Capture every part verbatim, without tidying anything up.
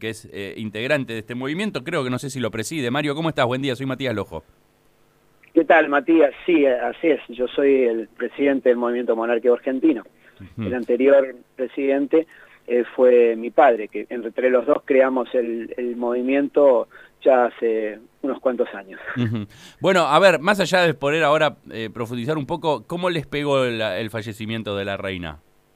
que es eh, integrante de este movimiento, creo que no sé si lo preside. Mario, ¿cómo estás? Buen día, soy Matías Lojo. ¿Qué tal, Matías? Sí, así es. Yo soy el presidente del Movimiento Monárquico Argentino. Uh-huh. El anterior presidente eh, fue mi padre, que entre los dos creamos el, el movimiento ya hace unos cuantos años. Uh-huh. Bueno, a ver, más allá de poder ahora eh, profundizar un poco, ¿cómo les pegó el, el fallecimiento de la reina?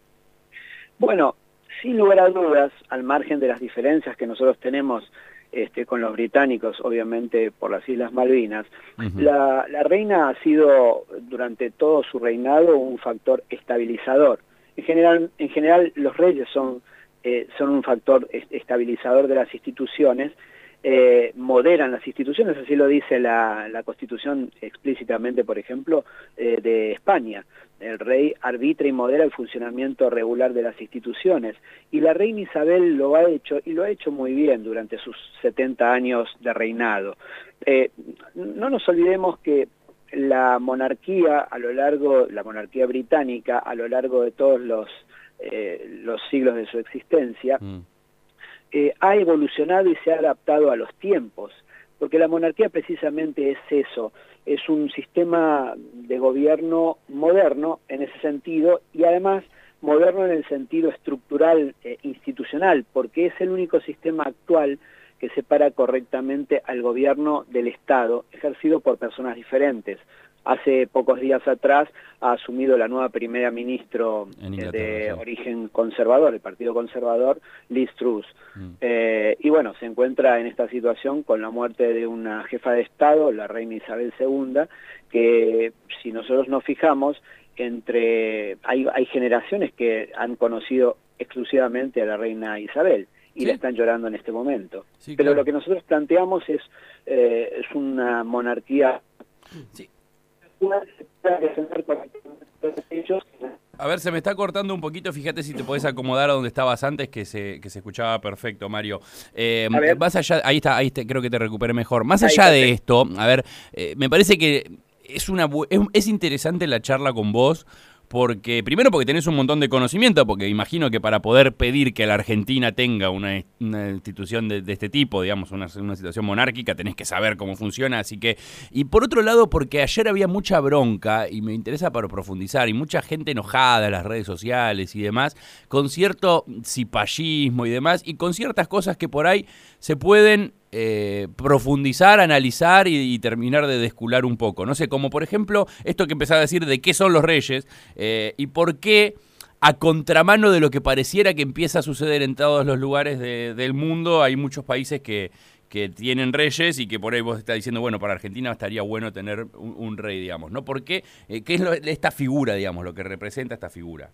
Bueno, sin lugar a dudas, al margen de las diferencias que nosotros tenemos Este, con los británicos, obviamente por las Islas Malvinas, uh-huh. la, la reina ha sido durante todo su reinado un factor estabilizador. En general, en general los reyes son, eh, son un factor estabilizador de las instituciones, eh, moderan las instituciones, así lo dice la, la Constitución explícitamente, por ejemplo, eh, de España. El rey arbitra y modera el funcionamiento regular de las instituciones, y la reina Isabel lo ha hecho, y lo ha hecho muy bien durante sus setenta años de reinado. Eh, no nos olvidemos que la monarquía a lo largo, la monarquía británica, a lo largo de todos los, eh, los siglos de su existencia, mm. eh, ha evolucionado y se ha adaptado a los tiempos, porque la monarquía precisamente es eso, es un sistema de gobierno moderno en ese sentido, y además moderno en el sentido estructural eh, institucional, porque es el único sistema actual que separa correctamente al gobierno del Estado, ejercido por personas diferentes. Hace pocos días atrás ha asumido la nueva primera ministro de sí. origen conservador, el Partido Conservador, Liz Truss. Mm. Eh, y bueno, se encuentra en esta situación con la muerte de una jefa de Estado, la reina Isabel segunda, que si nosotros nos fijamos, entre hay, hay generaciones que han conocido exclusivamente a la reina Isabel y ¿sí? la están llorando en este momento. Sí, Pero claro. lo que nosotros planteamos es, eh, es una monarquía... Sí. A ver, se me está cortando un poquito, fíjate si te podés acomodar a donde estabas antes, que se, que se escuchaba perfecto, Mario. Eh, más allá, ahí está, ahí te, creo que te recuperé mejor. Más allá ahí, de esto, a ver, eh, me parece que es una es, es interesante la charla con vos, porque primero porque tenés un montón de conocimiento, porque imagino que para poder pedir que la Argentina tenga una, una institución de, de este tipo, digamos, una, una situación monárquica, tenés que saber cómo funciona, así que... Y por otro lado, porque ayer había mucha bronca, y me interesa para profundizar, y mucha gente enojada en las redes sociales y demás, con cierto cipallismo y demás, y con ciertas cosas que por ahí se pueden... Eh, profundizar, analizar y, y terminar de descular un poco. No sé, como por ejemplo, esto que empezaba a decir de qué son los reyes eh, y por qué, a contramano de lo que pareciera que empieza a suceder en todos los lugares de, del mundo, hay muchos países que, que tienen reyes y que por ahí vos estás diciendo, bueno, para Argentina estaría bueno tener un, un rey, digamos, ¿no? ¿Por qué? Eh, ¿Qué es lo, esta figura, digamos, lo que representa esta figura?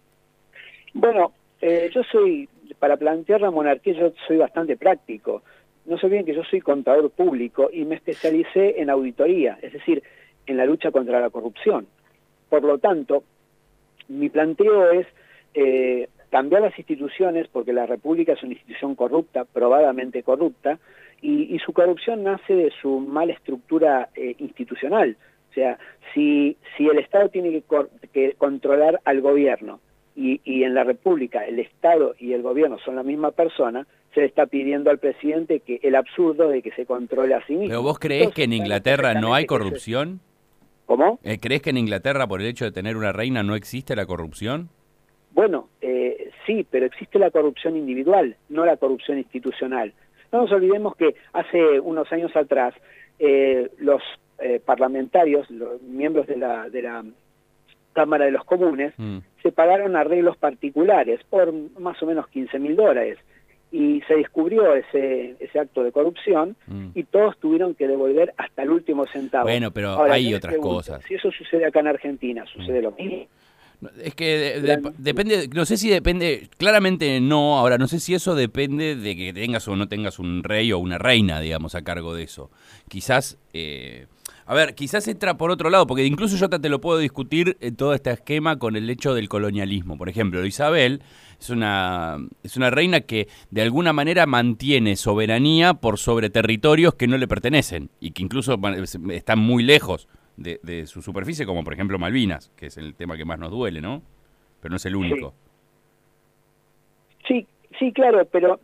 Bueno, eh, yo soy, para plantear la monarquía, yo soy bastante práctico. No se olviden que yo soy contador público y me especialicé en auditoría, es decir, en la lucha contra la corrupción. Por lo tanto, mi planteo es eh, cambiar las instituciones, porque la República es una institución corrupta, probadamente corrupta, y, y su corrupción nace de su mala estructura eh, institucional. O sea, si, si el Estado tiene que, cor que controlar al gobierno, y, y en la República el Estado y el gobierno son la misma persona, se le está pidiendo al presidente que el absurdo de que se controle a sí mismo. ¿Pero vos creés Entonces, que en Inglaterra no hay corrupción? ¿Cómo? Eh, ¿Creés que en Inglaterra, por el hecho de tener una reina, no existe la corrupción? Bueno, eh, sí, pero existe la corrupción individual, no la corrupción institucional. No nos olvidemos que hace unos años atrás eh, los eh, parlamentarios, los miembros de la, de la Cámara de los Comunes, mm. se pagaron arreglos particulares por más o menos quince mil dólares. Y se descubrió ese, ese acto de corrupción mm. y todos tuvieron que devolver hasta el último centavo. Bueno, pero Ahora, hay otras pregunto, cosas. Si eso sucede acá en Argentina, ¿sucede mm. lo mismo? Es que de, de, depende, no sé si depende, claramente no, ahora no sé si eso depende de que tengas o no tengas un rey o una reina, digamos, a cargo de eso. Quizás... Eh, A ver, quizás entra por otro lado, porque incluso yo te lo puedo discutir en todo este esquema con el hecho del colonialismo. Por ejemplo, Isabel es una, es una reina que de alguna manera mantiene soberanía por sobre territorios que no le pertenecen y que incluso están muy lejos de, de su superficie, como por ejemplo Malvinas, que es el tema que más nos duele, ¿no? Pero no es el único. Sí, sí, sí claro, pero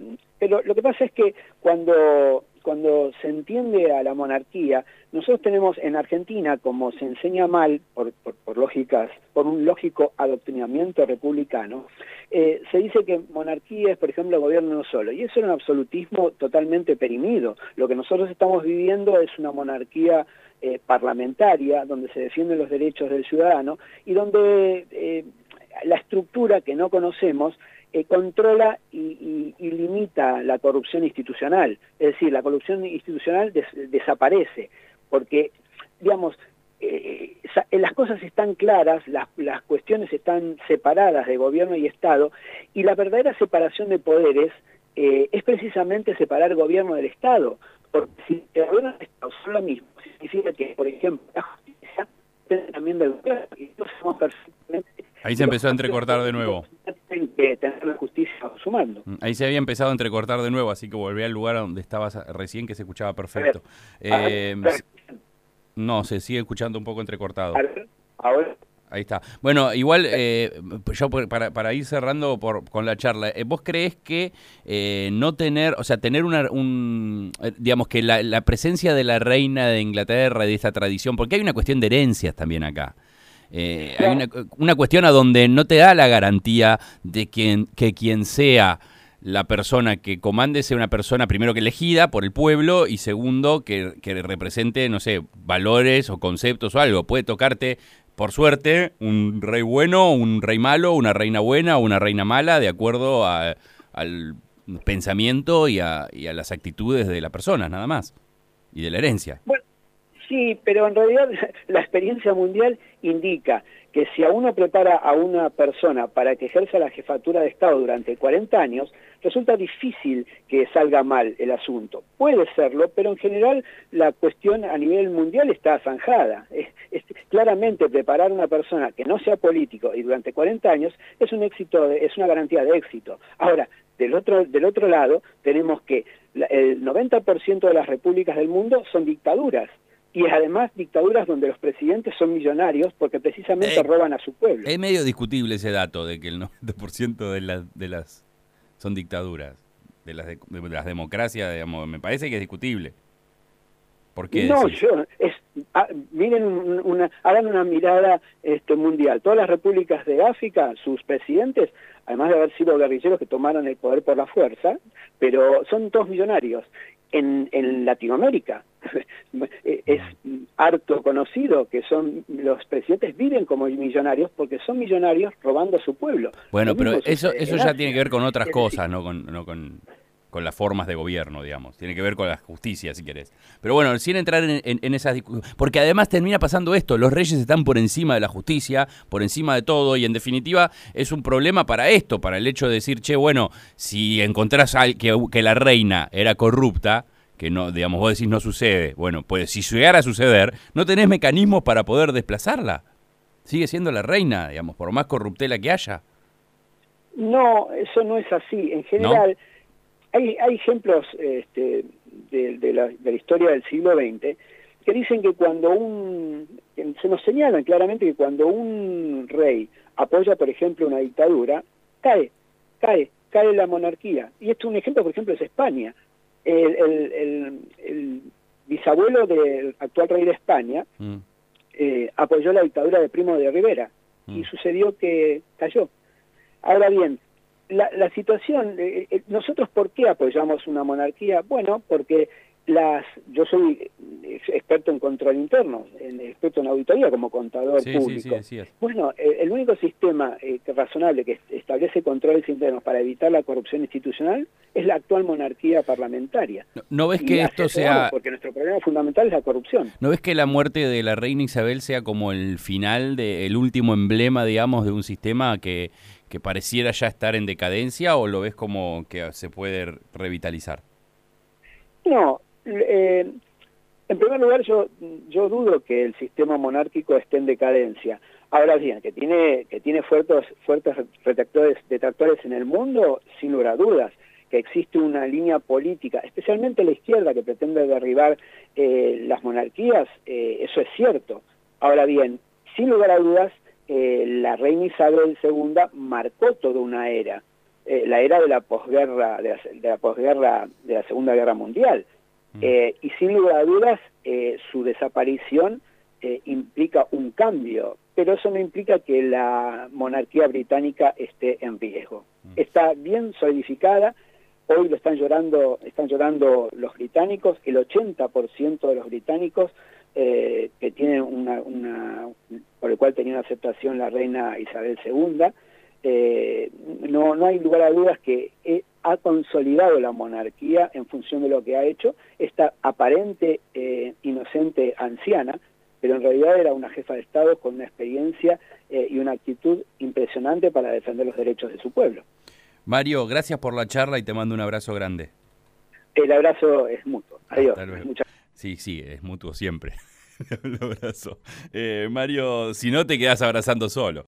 pero lo que pasa es que cuando, cuando se entiende a la monarquía, nosotros tenemos en Argentina, como se enseña mal, por, por, por lógicas, por un lógico adoctrinamiento republicano, eh, se dice que monarquía es, por ejemplo, gobierno uno solo, y eso es un absolutismo totalmente perimido. Lo que nosotros estamos viviendo es una monarquía eh, parlamentaria, donde se defienden los derechos del ciudadano, y donde eh, la estructura que no conocemos Eh, controla y, y, y limita la corrupción institucional. Es decir, la corrupción institucional des, desaparece, porque, digamos, eh, las cosas están claras, las, las cuestiones están separadas de gobierno y Estado, y la verdadera separación de poderes eh, es precisamente separar gobierno del Estado, porque si el gobierno del Estado son lo mismo, significa que, por ejemplo, la justicia depende también del gobierno, y nosotros sabemos perfectamente. Ahí se empezó a entrecortar de nuevo. Tienen que tener la justicia sumando. Ahí se había empezado a entrecortar de nuevo, así que volví al lugar donde estabas recién, que se escuchaba perfecto. A ver, a ver, eh, a ver. No, se sigue escuchando un poco entrecortado. A ver, ahora. Ahí está. Bueno, igual, eh, yo para, para ir cerrando por, con la charla, eh, ¿vos creés que eh, no tener, o sea, tener una, un, eh, digamos que la, la presencia de la reina de Inglaterra, de esta tradición, porque hay una cuestión de herencias también acá, eh, hay una, una cuestión a donde no te da la garantía de quien, que quien sea la persona que comande sea una persona, primero que elegida por el pueblo, y segundo, que, que represente, no sé, valores o conceptos o algo. Puede tocarte, por suerte, un rey bueno, un rey malo, una reina buena o una reina mala, de acuerdo a, al pensamiento y a, y a las actitudes de la persona, nada más, y de la herencia. Bueno, sí, pero en realidad la experiencia mundial indica que si a uno prepara a una persona para que ejerza la jefatura de Estado durante cuarenta años, resulta difícil que salga mal el asunto. Puede serlo, pero en general la cuestión a nivel mundial está zanjada. Es, es, claramente preparar a una persona que no sea político y durante cuarenta años es un éxito, es una garantía de éxito. Ahora, del otro, del otro lado, tenemos que la, el noventa por ciento de las repúblicas del mundo son dictaduras. Y además dictaduras donde los presidentes son millonarios porque precisamente eh, roban a su pueblo. Es medio discutible ese dato de que el noventa por ciento de, la, de las son dictaduras, de las, de, de las democracias, digamos, me parece que es discutible. ¿Por qué No, decís? yo, es, ah, miren, una, hagan una mirada este, mundial. Todas las repúblicas de África, sus presidentes, además de haber sido guerrilleros que tomaron el poder por la fuerza, pero son todos millonarios. En, en Latinoamérica es harto conocido que son los presidentes viven como millonarios porque son millonarios robando a su pueblo. Bueno, pero eso eso ya tiene que ver con otras cosas, no con no con, con las formas de gobierno, digamos. Tiene que ver con la justicia, si querés. Pero bueno, sin entrar en, en, en esas discusiones, porque además termina pasando esto, los reyes están por encima de la justicia, por encima de todo, y en definitiva es un problema para esto, para el hecho de decir, che, bueno, si encontrás al, que, que la reina era corrupta, que no, digamos, vos decís no sucede, bueno, pues si llegara a suceder, no tenés mecanismos para poder desplazarla. Sigue siendo la reina, digamos, por más corruptela que haya. No, eso no es así. En general, ¿no? Hay, hay ejemplos este, de, de, la, de la historia del siglo veinte que dicen que cuando un... Que se nos señalan claramente que cuando un rey apoya, por ejemplo, una dictadura, cae, cae, cae la monarquía. Y esto un ejemplo, por ejemplo, es España. El, el, el, el bisabuelo del actual rey de España mm. eh, apoyó la dictadura de Primo de Rivera mm. y sucedió que cayó. Ahora bien, La, la situación, eh, eh, nosotros ¿por qué apoyamos una monarquía? Bueno, porque las, yo soy experto en control interno, en, experto en auditoría como contador sí, público. Sí, sí, así es. Bueno, eh, el único sistema eh, que razonable que establece controles internos para evitar la corrupción institucional es la actual monarquía parlamentaria. ¿No, no ves y que esto sea...? Porque nuestro problema fundamental es la corrupción. ¿No ves que la muerte de la reina Isabel sea como el final, de, el último emblema, digamos, de un sistema que... que pareciera ya estar en decadencia, o lo ves como que se puede revitalizar? No, eh, en primer lugar yo yo dudo que el sistema monárquico esté en decadencia. Ahora bien, que tiene que tiene fuertes fuertes detractores, detractores en el mundo, sin lugar a dudas. Que existe una línea política, especialmente la izquierda, que pretende derribar eh, las monarquías, eh, eso es cierto. Ahora bien, sin lugar a dudas, Eh, la reina Isabel segunda marcó toda una era, eh, la era de la posguerra, de la, de la posguerra de la Segunda Guerra Mundial. Mm. Eh, y sin lugar a dudas, eh, su desaparición eh, implica un cambio, pero eso no implica que la monarquía británica esté en riesgo. Mm. Está bien solidificada. Hoy lo están llorando, están llorando los británicos, el ochenta por ciento de los británicos eh, que tienen una, una, por el cual tenía una aceptación la reina Isabel segunda, eh, no, no hay lugar a dudas que eh, ha consolidado la monarquía en función de lo que ha hecho, esta aparente, eh, inocente anciana, pero en realidad era una jefa de Estado con una experiencia eh, y una actitud impresionante para defender los derechos de su pueblo. Mario, gracias por la charla y te mando un abrazo grande. El abrazo es mutuo. Adiós. Muchas... Sí, sí, es mutuo siempre. Un abrazo. Eh, Mario, si no te quedas abrazando solo.